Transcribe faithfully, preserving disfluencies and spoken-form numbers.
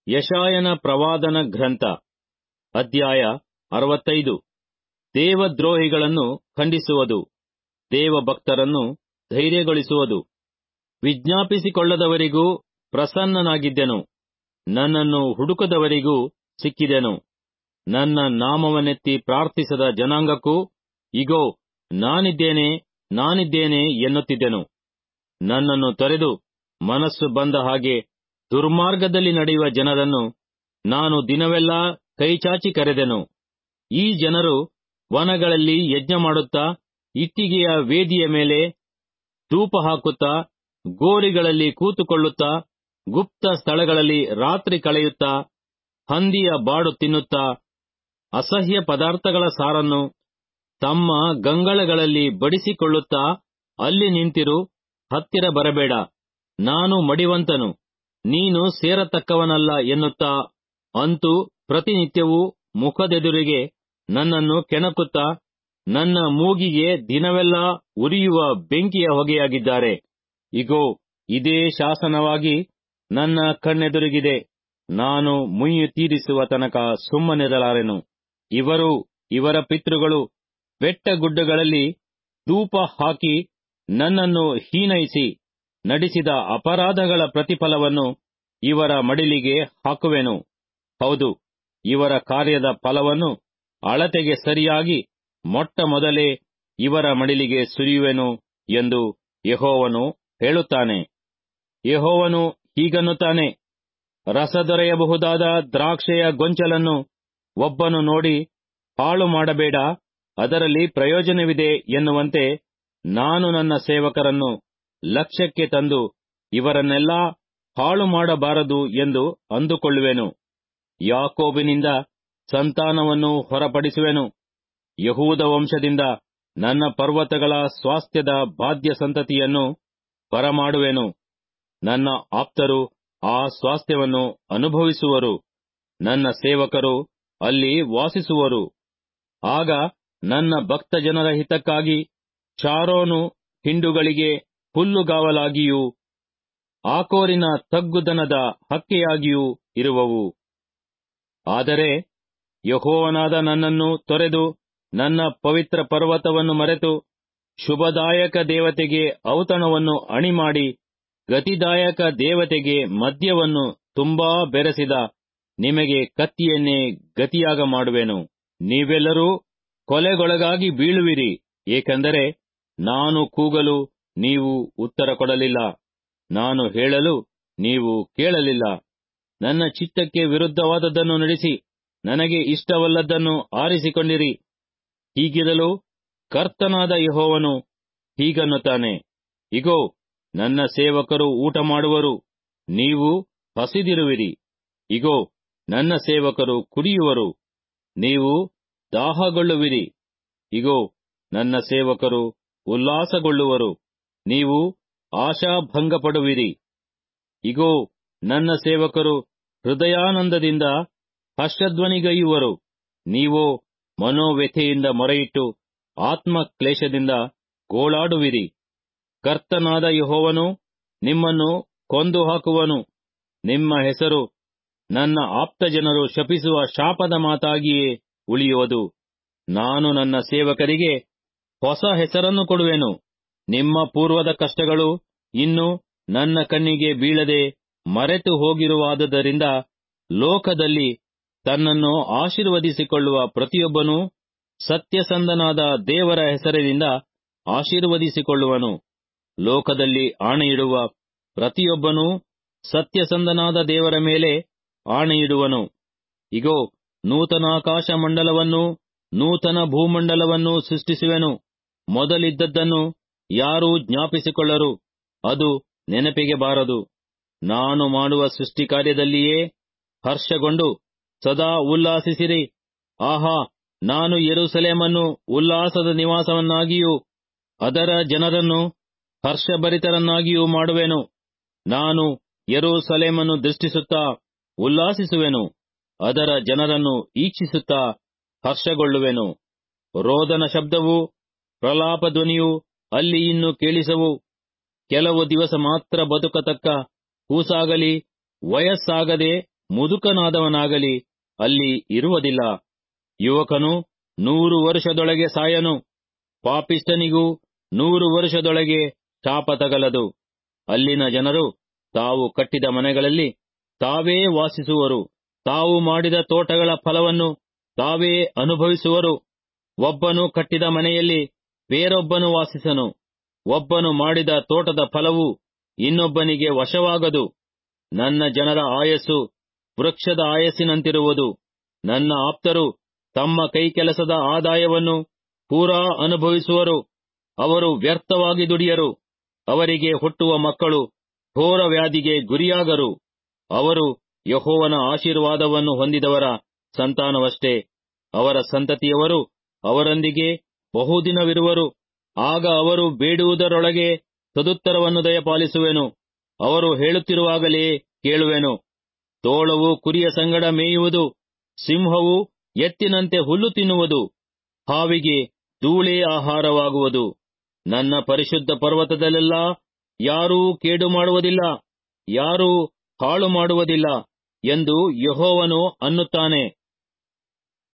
ಯೆಶಾಯನ ಪ್ರವಾದನ ಗ್ರಂಥ ಅಧ್ಯಾಯ ಅರವತ್ತೈದು. ದೇವದ್ರೋಹಿಗಳನ್ನು ಖಂಡಿಸುವುದು, ದೇವಭಕ್ತರನ್ನು ಧೈರ್ಯಗೊಳಿಸುವುದು. ವಿಜ್ಞಾಪಿಸಿಕೊಳ್ಳದವರಿಗೂ ಪ್ರಸನ್ನನಾಗಿದ್ದೆನು, ನನ್ನನ್ನು ಹುಡುಕದವರಿಗೂ ಸಿಕ್ಕಿದೆನು. ನನ್ನ ನಾಮವನ್ನೆತ್ತಿ ಪ್ರಾರ್ಥಿಸದ ಜನಾಂಗಕ್ಕೂ, ಇಗೋ ನಾನಿದ್ದೇನೆ ನಾನಿದ್ದೇನೆ ಎನ್ನುತ್ತಿದ್ದೆನು. ನನ್ನನ್ನು ತೊರೆದು ಮನಸ್ಸು ಬಂದ ಹಾಗೆ ದುರ್ಮಾರ್ಗದಲ್ಲಿ ನಡೆಯುವ ಜನರನ್ನು ನಾನು ದಿನವೆಲ್ಲಾ ಕೈಚಾಚಿ ಕರೆದೆನು. ಈ ಜನರು ವನಗಳಲ್ಲಿ ಯಜ್ಞ ಮಾಡುತ್ತಾ, ಇಟ್ಟಿಗೆಯ ವೇದಿಯ ಮೇಲೆ ಧೂಪ ಹಾಕುತ್ತಾ, ಗೋರಿಗಳಲ್ಲಿ ಕೂತುಕೊಳ್ಳುತ್ತಾ, ಗುಪ್ತ ಸ್ಥಳಗಳಲ್ಲಿ ರಾತ್ರಿ ಕಳೆಯುತ್ತಾ, ಹಂದಿಯ ಬಾಡು ತಿನ್ನುತ್ತಾ, ಅಸಹ್ಯ ಪದಾರ್ಥಗಳ ಸಾರನ್ನು ತಮ್ಮ ಗಂಗಳಗಳಲ್ಲಿ ಬಡಿಸಿಕೊಳ್ಳುತ್ತಾ, ಅಲ್ಲಿ ನಿಂತಿರು, ಹತ್ತಿರ ಬರಬೇಡ, ನಾನು ಮಡಿವಂತನು, ನೀನು ಸೇರತಕ್ಕವನಲ್ಲ ಎನ್ನುತ್ತಾ, ಅಂತೂ ಪ್ರತಿನಿತ್ಯವೂ ಮುಖದೆದುರಿಗೆ ನನ್ನನ್ನು ಕೆಣಕುತ್ತಾ, ನನ್ನ ಮೂಗಿಗೆ ದಿನವೆಲ್ಲಾ ಉರಿಯುವ ಬೆಂಕಿಯ ಹೊಗೆಯಾಗಿದ್ದಾರೆ. ಇಗೋ, ಇದೇ ಶಾಸನವಾಗಿ ನನ್ನ ಕಣ್ಣೆದುರಿಗಿದೆ. ನಾನು ಮುಯ್ಯಿ ತೀರಿಸುವ ತನಕ ಸುಮ್ಮನಿರಲಾರೆನು. ಇವರು, ಇವರ ಪಿತೃಗಳು ಬೆಟ್ಟಗುಡ್ಡಗಳಲ್ಲಿ ಧೂಪ ಹಾಕಿ ನನ್ನನ್ನು ಹೀನೈಸಿ ನಡೆಸಿದ ಅಪರಾಧಗಳ ಪ್ರತಿಫಲವನ್ನು ಇವರ ಮಡಿಲಿಗೆ ಹಾಕುವೆನು. ಹೌದು, ಇವರ ಕಾರ್ಯದ ಫಲವನ್ನು ಅಳತೆಗೆ ಸರಿಯಾಗಿ ಮೊಟ್ಟ ಮೊದಲೇ ಇವರ ಮಡಿಲಿಗೆ ಸುರಿಯುವೆನು ಎಂದು ಯೆಹೋವನು ಹೇಳುತ್ತಾನೆ. ಯೆಹೋವನು ಹೀಗನ್ನುತ್ತಾನೆ, ರಸ ದೊರೆಯಬಹುದಾದ ದ್ರಾಕ್ಷೆಯ ಗೊಂಚಲನ್ನು ಒಬ್ಬನು ನೋಡಿ ಹಾಳು ಮಾಡಬೇಡ, ಅದರಲ್ಲಿ ಪ್ರಯೋಜನವಿದೆ ಎನ್ನುವಂತೆ ನಾನು ನನ್ನ ಸೇವಕರನ್ನು ಲಕ್ಷ್ಯಕ್ಕೆ ತಂದು ಇವರನ್ನೆಲ್ಲಾ ಹಾಳು ಮಾಡಬಾರದು ಎಂದು ಅಂದುಕೊಳ್ಳುವೆನು. ಯಾಕೋಬಿನಿಂದ ಸಂತಾನವನ್ನು ಹೊರಪಡಿಸುವೆನು, ಯಹೂದ ವಂಶದಿಂದ ನನ್ನ ಪರ್ವತಗಳ ಸ್ವಾಸ್ಥ್ಯದ ಬಾಧ್ಯ ಸಂತತಿಯನ್ನು ಬರಮಾಡುವೆನು. ನನ್ನ ಆಪ್ತರು ಆ ಸ್ವಾಸ್ಥ್ಯವನ್ನು ಅನುಭವಿಸುವರು, ನನ್ನ ಸೇವಕರು ಅಲ್ಲಿ ವಾಸಿಸುವರು. ಆಗ ನನ್ನ ಭಕ್ತ ಜನರ ಹಿತಕ್ಕಾಗಿ ಶಾರೋನು ಹಿಂಡುಗಳಿಗೆ ಹುಲ್ಲುಗಾವಲಾಗಿಯೂ ಆಕೋರಿನ ತಗ್ಗುದನದ ಹಕ್ಕೆಯಾಗಿಯೂ ಇರುವವು. ಆದರೆ ಯೆಹೋವನಾದ ನನ್ನನ್ನು ತೊರೆದು ನನ್ನ ಪವಿತ್ರ ಪರ್ವತವನ್ನು ಮರೆತು ಶುಭದಾಯಕ ದೇವತೆಗೆ ಔತಣವನ್ನು ಅಣಿಮಾಡಿ ಗತಿದಾಯಕ ದೇವತೆಗೆ ಮದ್ಯವನ್ನು ತುಂಬಾ ಬೆರೆಸಿದ ನಿಮಗೆ ಕತ್ತಿಯನ್ನೇ ಗತಿಯಾಗ ಮಾಡುವೆನು. ನೀವೆಲ್ಲರೂ ಕೊಲೆಗೊಳಗಾಗಿ ಬೀಳುವಿರಿ, ಏಕೆಂದರೆ ನಾನು ಕೂಗಲು ನೀವು ಉತ್ತರ ಕೊಡಲಿಲ್ಲ, ನಾನು ಹೇಳಲು ನೀವು ಕೇಳಲಿಲ್ಲ. ನನ್ನ ಚಿತ್ತಕ್ಕೆ ವಿರುದ್ಧವಾದದ್ದನ್ನು ನಡೆಸಿ ನನಗೆ ಇಷ್ಟವಲ್ಲದ್ದನ್ನು ಆರಿಸಿಕೊಂಡಿರಿ. ಹೀಗಿರಲು ಕರ್ತನಾದ ಯೆಹೋವನು ಹೀಗನ್ನುತ್ತಾನೆ, ಇಗೋ, ನನ್ನ ಸೇವಕರು ಊಟ ಮಾಡುವರು, ನೀವು ಹಸಿದಿರುವಿರಿ. ಇಗೋ, ನನ್ನ ಸೇವಕರು ಕುಡಿಯುವರು, ನೀವು ದಾಹಗೊಳ್ಳುವಿರಿ. ಇಗೋ, ನನ್ನ ಸೇವಕರು ಉಲ್ಲಾಸಗೊಳ್ಳುವರು, ನೀವು ಆಶಾಭಂಗಪಡುವಿರಿ. ಇಗೋ, ನನ್ನ ಸೇವಕರು ಹೃದಯಾನಂದದಿಂದ ಹರ್ಷಧ್ವನಿಗೈಯುವರು, ನೀವೋ ಮನೋವ್ಯಥೆಯಿಂದ ಮೊರೆಯಿಟ್ಟು ಆತ್ಮಕ್ಲೇಶದಿಂದ ಗೋಳಾಡುವಿರಿ. ಕರ್ತನಾದ ಯೆಹೋವನು ನಿಮ್ಮನ್ನು ಕೊಂದು ಹಾಕುವನು. ನಿಮ್ಮ ಹೆಸರು ನನ್ನ ಆಪ್ತಜನರು ಶಪಿಸುವ ಶಾಪದ ಮಾತಾಗಿಯೇ ಉಳಿಯುವುದು. ನಾನು ನನ್ನ ಸೇವಕರಿಗೆ ಹೊಸ ಹೆಸರನ್ನು ಕೊಡುವೆನು. ನಿಮ್ಮ ಪೂರ್ವದ ಕಷ್ಟಗಳು ಇನ್ನು ನನ್ನ ಕಣ್ಣಿಗೆ ಬೀಳದೆ ಮರೆತು ಹೋಗಿರುವಾದುದರಿಂದ ಲೋಕದಲ್ಲಿ ತನ್ನನ್ನು ಆಶೀರ್ವದಿಸಿಕೊಳ್ಳುವ ಪ್ರತಿಯೊಬ್ಬನೂ ಸತ್ಯಸಂಧನಾದ ದೇವರ ಹೆಸರಿನಿಂದ ಆಶೀರ್ವದಿಸಿಕೊಳ್ಳುವನು. ಲೋಕದಲ್ಲಿ ಆಣೆಯಿಡುವ ಪ್ರತಿಯೊಬ್ಬನೂ ಸತ್ಯಸಂಧನಾದ ದೇವರ ಮೇಲೆ ಆಣೆಯಿಡುವನು. ಇಗೋ, ನೂತನಾಕಾಶ ಮಂಡಲವನ್ನೂ ನೂತನ ಭೂಮಂಡಲವನ್ನೂ ಸೃಷ್ಟಿಸುವೆನು. ಮೊದಲಿದ್ದದ್ದನ್ನು ಯಾರೂ ಜ್ಞಾಪಿಸಿಕೊಳ್ಳರು, ಅದು ನೆನಪಿಗೆ ಬಾರದು. ನಾನು ಮಾಡುವ ಸೃಷ್ಟಿ ಕಾರ್ಯದಲ್ಲಿಯೇ ಹರ್ಷಗೊಂಡು ಸದಾ ಉಲ್ಲಾಸಿಸಿರಿ. ಆಹಾ, ನಾನು ಯೆರೂಸಲೇಮನ್ನು ಉಲ್ಲಾಸದ ನಿವಾಸವನ್ನಾಗಿಯೂ ಅದರ ಜನರನ್ನು ಹರ್ಷಭರಿತರನ್ನಾಗಿಯೂ ಮಾಡುವೆನು. ನಾನು ಯೆರೂಸಲೇಮನ್ನು ದೃಷ್ಟಿಸುತ್ತಾ ಉಲ್ಲಾಸಿಸುವೆನು, ಅದರ ಜನರನ್ನು ಈಕ್ಷಿಸುತ್ತಾ ಹರ್ಷಗೊಳ್ಳುವೆನು. ರೋದನ ಶಬ್ದವೂ ಪ್ರಲಾಪ ಧ್ವನಿಯೂ ಅಲ್ಲಿ ಇನ್ನು ಕೇಳಿಸವು. ಕೆಲವು ದಿವಸ ಮಾತ್ರ ಬದುಕತಕ್ಕ ಕೂಸಾಗಲಿ ವಯಸ್ಸಾಗದೆ ಮುದುಕನಾದವನಾಗಲಿ ಅಲ್ಲಿ ಇರುವುದಿಲ್ಲ. ಯುವಕನು ನೂರು ವರ್ಷದೊಳಗೆ ಸಾಯನು, ಪಾಪಿಷ್ಠನಿಗೂ ನೂರು ವರ್ಷದೊಳಗೆ ಶಾಪ ತಗಲದು. ಅಲ್ಲಿನ ಜನರು ತಾವು ಕಟ್ಟಿದ ಮನೆಗಳಲ್ಲಿ ತಾವೇ ವಾಸಿಸುವರು, ತಾವು ಮಾಡಿದ ತೋಟಗಳ ಫಲವನ್ನು ತಾವೇ ಅನುಭವಿಸುವರು. ಒಬ್ಬನು ಕಟ್ಟಿದ ಮನೆಯಲ್ಲಿ ಬೇರೊಬ್ಬನು ವಾಸಿಸನು, ಒಬ್ಬನು ಮಾಡಿದ ತೋಟದ ಫಲವು ಇನ್ನೊಬ್ಬನಿಗೆ ವಶವಾಗದು. ನನ್ನ ಜನರ ಆಯಸ್ಸು ವೃಕ್ಷದ ಆಯಸ್ಸಿನಂತಿರುವುದು. ನನ್ನ ಆಪ್ತರು ತಮ್ಮ ಕೈಕೆಲಸದ ಆದಾಯವನ್ನು ಪೂರಾ ಅನುಭವಿಸುವರು. ಅವರು ವ್ಯರ್ಥವಾಗಿ ದುಡಿಯರು. ಅವರಿಗೆ ಹುಟ್ಟುವ ಮಕ್ಕಳು ಘೋರ ವ್ಯಾಧಿಗೆ ಗುರಿಯಾಗರು. ಅವರು ಯೆಹೋವನ ಆಶೀರ್ವಾದವನ್ನು ಹೊಂದಿದವರ ಸಂತಾನವಷ್ಟೇ. ಅವರ ಸಂತತಿಯವರು ಅವರೊಂದಿಗೆ ಬಹುದಿನವಿರುವರು. ಆಗ ಅವರು ಬೇಡುವುದರೊಳಗೆ ಸದುತ್ತರವನ್ನು ದಯಪಾಲಿಸುವೆನು. ಅವರು ಹೇಳುತ್ತಿರುವಾಗಲೇ ಕೇಳುವೆನು. ತೋಳವು ಕುರಿಯ ಸಂಗಡ ಮೇಯುವುದು, ಸಿಂಹವು ಎತ್ತಿನಂತೆ ಹುಲ್ಲು ತಿನ್ನುವುದು, ಹಾವಿಗೆ ಧೂಳೇ ಆಹಾರವಾಗುವುದು. ನನ್ನ ಪರಿಶುದ್ಧ ಪರ್ವತದಲ್ಲೆಲ್ಲಾ ಯಾರೂ ಕೇಡು ಮಾಡುವುದಿಲ್ಲ, ಯಾರೂ ಹಾಳು ಮಾಡುವುದಿಲ್ಲ ಎಂದು ಯೆಹೋವನು ಅನ್ನುತ್ತಾನೆ.